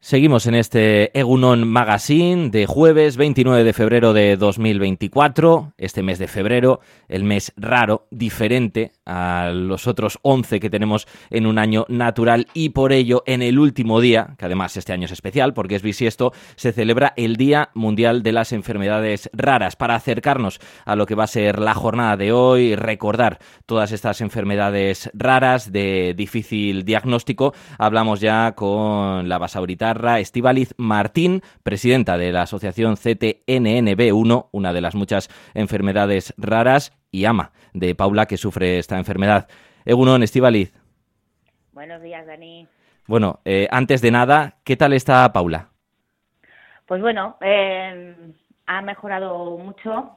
Seguimos en este Egunon Magazine de jueves 29 de febrero de 2024, este mes de febrero, el mes raro, diferente a los otros 11 que tenemos en un año natural, y por ello en el último día, que además este año es especial porque es bisiesto, se celebra el Día Mundial de las Enfermedades Raras. Para acercarnos a lo que va a ser la jornada de hoy, recordar todas estas enfermedades raras de difícil diagnóstico, hablamos ya con la basauritarra Estíbaliz Martín, presidenta de la asociación CTNNB1, una de las muchas enfermedades raras, y ama de Paula, que sufre esta enfermedad. Egunon, Estíbaliz. Buenos días, Dani. Bueno, antes de nada, ¿qué tal está Paula? Pues bueno, ha mejorado mucho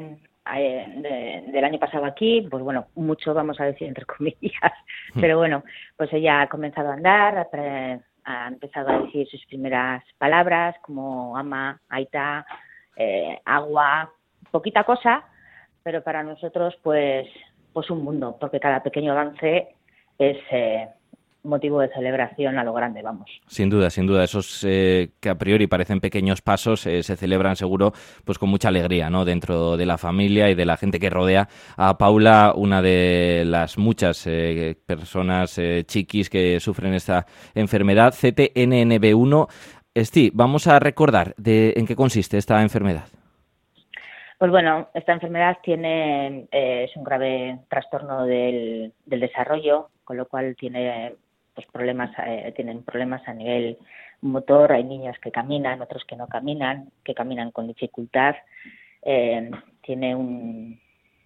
del año pasado aquí, pues bueno, mucho vamos a decir entre comillas, pero bueno, pues ella ha comenzado a andar, ha empezado a decir sus primeras palabras como ama, aita, agua, poquita cosa, pero para nosotros pues un mundo, porque cada pequeño avance es motivo de celebración a lo grande, vamos. Sin duda, esos que a priori parecen pequeños pasos se celebran seguro pues con mucha alegría, ¿no? Dentro de la familia y de la gente que rodea a Paula, una de las muchas personas chiquis que sufren esta enfermedad, CTNNB1. Esti, vamos a recordar en qué consiste esta enfermedad. Pues bueno, esta enfermedad es un grave trastorno del desarrollo, con lo cual tienen problemas a nivel motor. Hay niños que caminan, otros que no caminan, que caminan con dificultad. Tiene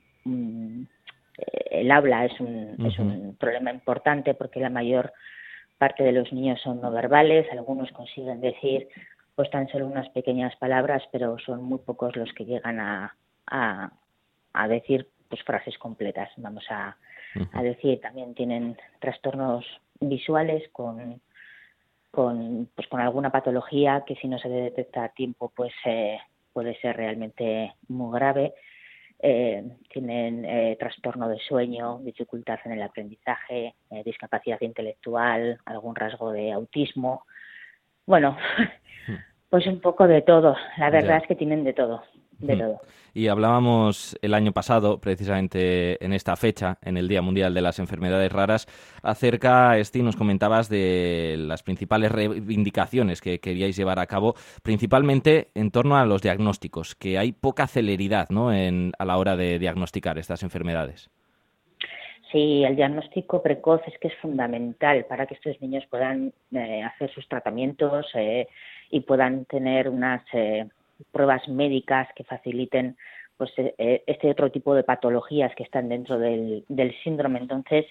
el habla es un problema importante porque la mayor parte de los niños son no verbales. Algunos consiguen decir pues tan solo unas pequeñas palabras, pero son muy pocos los que llegan a decir pues frases completas. Vamos a decir, también tienen trastornos visuales con alguna patología que si no se detecta a tiempo pues puede ser realmente muy grave. Tienen trastorno de sueño, dificultad en el aprendizaje, discapacidad intelectual, algún rasgo de autismo. Bueno, pues un poco de todo. La verdad es que tienen de todo. Todo. Y hablábamos el año pasado, precisamente en esta fecha, en el Día Mundial de las Enfermedades Raras, acerca, nos comentabas de las principales reivindicaciones que queríais llevar a cabo, principalmente en torno a los diagnósticos, que hay poca celeridad, ¿no?, a la hora de diagnosticar estas enfermedades. Sí, el diagnóstico precoz es que es fundamental para que estos niños puedan hacer sus tratamientos y puedan tener unas pruebas médicas que faciliten pues este otro tipo de patologías que están dentro del síndrome. Entonces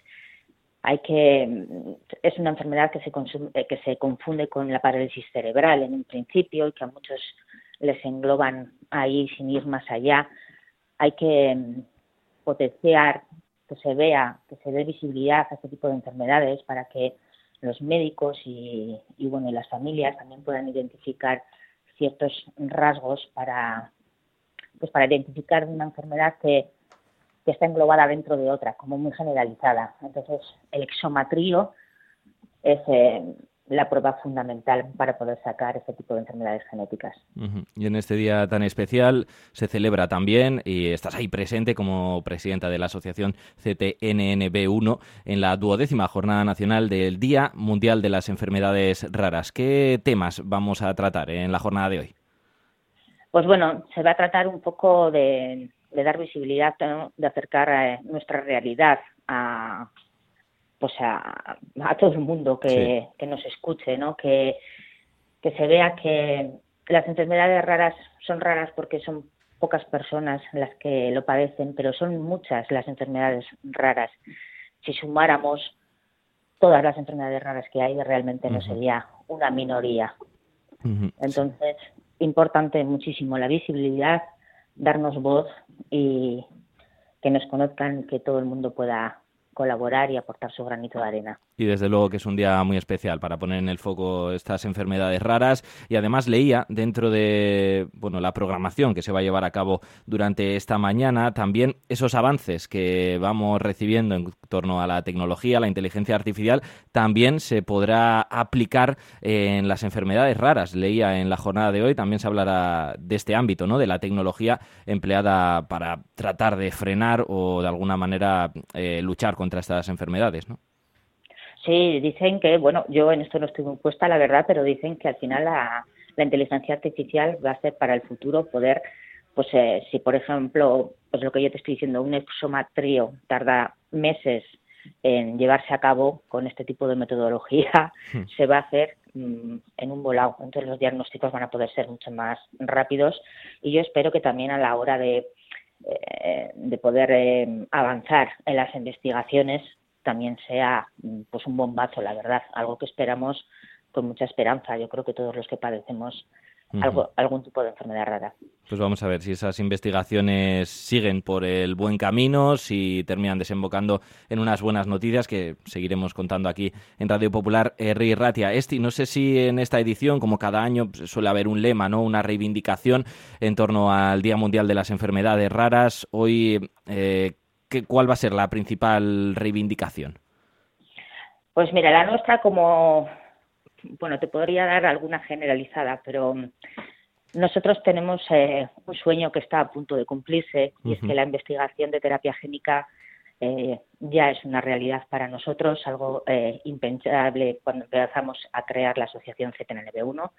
es una enfermedad que se confunde con la parálisis cerebral en un principio y que a muchos les engloban ahí sin ir más allá. Hay que potenciar que se dé visibilidad a este tipo de enfermedades para que los médicos y las familias también puedan identificar ciertos rasgos para identificar una enfermedad que está englobada dentro de otra, como muy generalizada. Entonces, el exomatrío es la prueba fundamental para poder sacar este tipo de enfermedades genéticas. Y en este día tan especial se celebra también, y estás ahí presente como presidenta de la asociación CTNNB1, en la 12ª Jornada Nacional del Día Mundial de las Enfermedades Raras. ¿Qué temas vamos a tratar en la jornada de hoy? Pues bueno, se va a tratar un poco de dar visibilidad, ¿no?, de acercar nuestra realidad a todo el mundo que nos escuche, ¿no? Que se vea que las enfermedades raras son raras porque son pocas personas las que lo padecen, pero son muchas las enfermedades raras. Si sumáramos todas las enfermedades raras que hay, realmente no sería una minoría. Entonces, importante muchísimo la visibilidad, darnos voz y que nos conozcan, que todo el mundo pueda colaborar y aportar su granito de arena. Y desde luego que es un día muy especial para poner en el foco estas enfermedades raras. Y además leía dentro de la programación que se va a llevar a cabo durante esta mañana también esos avances que vamos recibiendo en torno a la tecnología, la inteligencia artificial, también se podrá aplicar en las enfermedades raras. Leía en la jornada de hoy, también se hablará de este ámbito, ¿no? De la tecnología empleada para tratar de frenar o de alguna manera luchar contra estas enfermedades, ¿no? Sí, dicen que, yo en esto no estoy muy puesta, la verdad, pero dicen que al final la inteligencia artificial va a ser para el futuro poder, si por ejemplo, pues lo que yo te estoy diciendo, un exomatrío tarda meses en llevarse a cabo con este tipo de metodología, se va a hacer en un volado. Entonces los diagnósticos van a poder ser mucho más rápidos y yo espero que también a la hora de poder avanzar en las investigaciones también sea pues un bombazo, la verdad, algo que esperamos con mucha esperanza. Yo creo que todos los que padecemos algún tipo de enfermedad rara. Pues vamos a ver si esas investigaciones siguen por el buen camino, si terminan desembocando en unas buenas noticias que seguiremos contando aquí en Radio Popular Herri Ratia. Esti, no sé si en esta edición, como cada año, suele haber un lema, ¿no? Una reivindicación en torno al Día Mundial de las Enfermedades Raras. Hoy, ¿cuál va a ser la principal reivindicación? Pues mira, la nuestra te podría dar alguna generalizada, pero nosotros tenemos un sueño que está a punto de cumplirse y es que la investigación de terapia génica ya es una realidad para nosotros, algo impensable cuando empezamos a crear la asociación ZNNB1.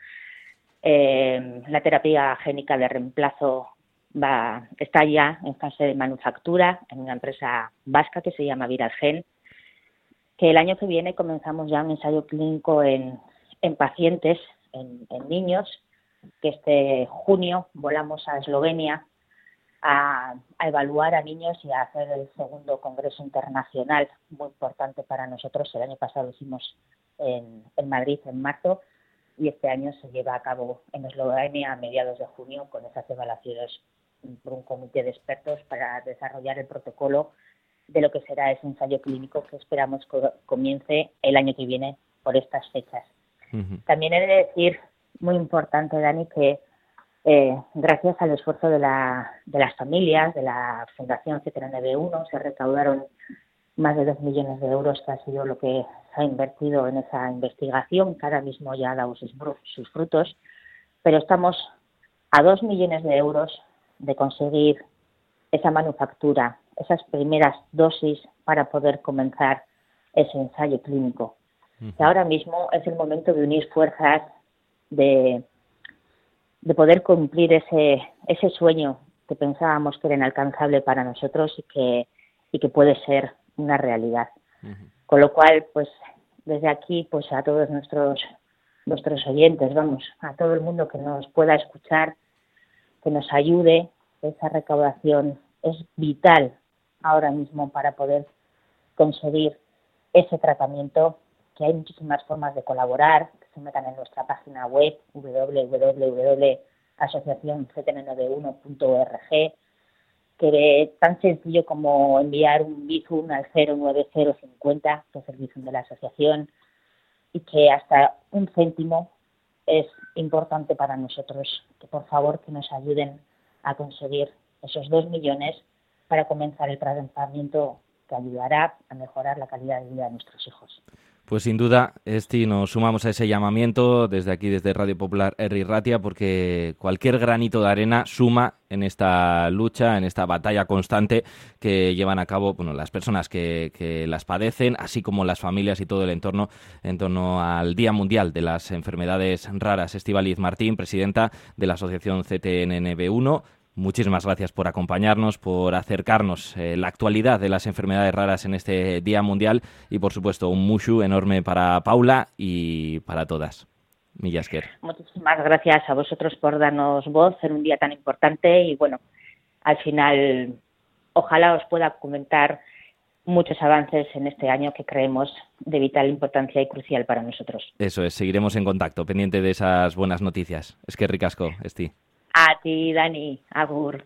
La terapia génica de reemplazo está ya en fase de manufactura en una empresa vasca que se llama Viralgen, que el año que viene comenzamos ya un ensayo clínico en pacientes, en niños, que este junio volamos a Eslovenia a evaluar a niños y a hacer el segundo congreso internacional, muy importante para nosotros. El año pasado lo hicimos en Madrid en marzo y este año se lleva a cabo en Eslovenia a mediados de junio con esas evaluaciones por un comité de expertos para desarrollar el protocolo de lo que será ese ensayo clínico que esperamos que comience el año que viene por estas fechas. También he de decir, muy importante, Dani, que gracias al esfuerzo de las familias, de la Fundación ZNB1, se recaudaron más de 2 millones de euros, que ha sido lo que se ha invertido en esa investigación, que ahora mismo ya ha dado sus frutos, pero estamos a 2 millones de euros de conseguir esa manufactura, esas primeras dosis para poder comenzar ese ensayo clínico. Que ahora mismo es el momento de unir fuerzas, de poder cumplir ese sueño que pensábamos que era inalcanzable para nosotros y que puede ser una realidad. Con lo cual, pues desde aquí, pues a todos nuestros oyentes, a todo el mundo que nos pueda escuchar, que nos ayude, esa recaudación es vital ahora mismo para poder conseguir ese tratamiento, que hay muchísimas formas de colaborar, que se metan en nuestra página web www.asociacionztn91.org, que es tan sencillo como enviar un Bizum al 09050, que es el Bizum de la asociación, y que hasta 1 céntimo es importante para nosotros, que por favor que nos ayuden a conseguir esos 2 millones para comenzar el tratamiento que ayudará a mejorar la calidad de vida de nuestros hijos. Pues sin duda, Esti, nos sumamos a ese llamamiento desde aquí, desde Radio Popular Herri Ratia, porque cualquier granito de arena suma en esta lucha, en esta batalla constante que llevan a cabo las personas que las padecen, así como las familias y todo el entorno en torno al Día Mundial de las Enfermedades Raras. Estíbaliz Martín, presidenta de la Asociación ZNNB1. Muchísimas gracias por acompañarnos, por acercarnos la actualidad de las enfermedades raras en este Día Mundial y, por supuesto, un mushu enorme para Paula y para todas. Mila esker. Muchísimas gracias a vosotros por darnos voz en un día tan importante y, al final, ojalá os pueda comentar muchos avances en este año que creemos de vital importancia y crucial para nosotros. Eso es, seguiremos en contacto, pendiente de esas buenas noticias. Eskerrik asko, Esti. A ti, Dani. Agur.